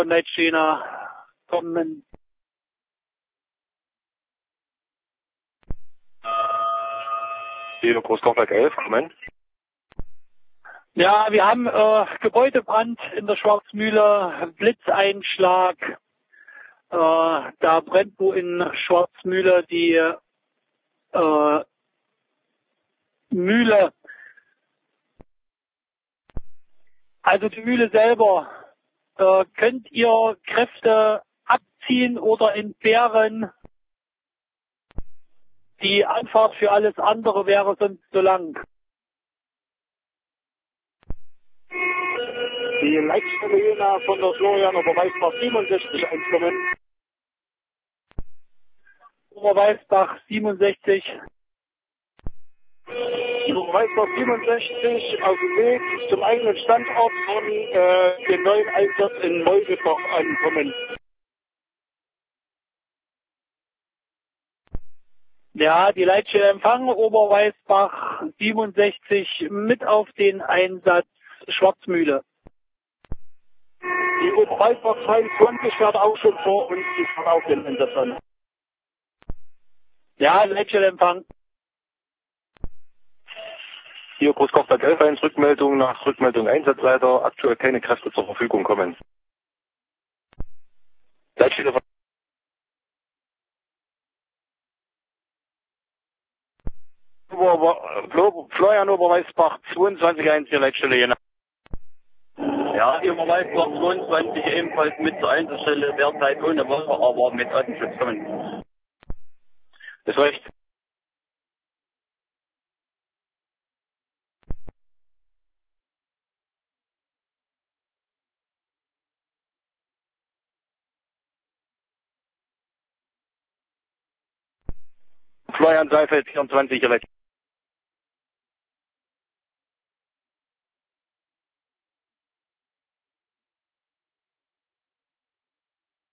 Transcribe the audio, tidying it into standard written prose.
von Leitstehner kommen. Hier Großkochberg 11, kommen. Ja, wir haben Gebäudebrand in der Schwarzmühle, Blitzeinschlag. Da brennt wo in Schwarzmühle die Mühle. Also die Mühle selber. Könnt ihr Kräfte abziehen oder entbehren? Die Anfahrt für alles andere wäre sonst so lang. Die Leitstelle Jena von der Florian Oberweisbach 67 einkommen. Oberweißbach 67. Oberweisbach 67 auf dem Weg zum eigenen Standort von dem neuen Einsatz in Meuselbach ankommen. Ja, die Leitstelle Empfang Oberweißbach 67 mit auf den Einsatz Schwarzmühle. Die Oberweisbach 22 fährt auch schon vor uns, die fährt auch den Einsatz an. Ja, Leitstelle Empfang. Hier Großkochberg 11 1 Rückmeldung nach Rückmeldung Einsatzleiter. Aktuell keine Kräfte zur Verfügung kommen. Leitstelle von Florian Oberweisbach 22 1 hier Leitstelle Jena. Ja, die Oberweisbach 22 ebenfalls mit zur Einsatzstelle, derzeit ohne Wasser, aber mit Artenschutz kommen. Das reicht. Florian Seifeld 24 hier Leitstelle.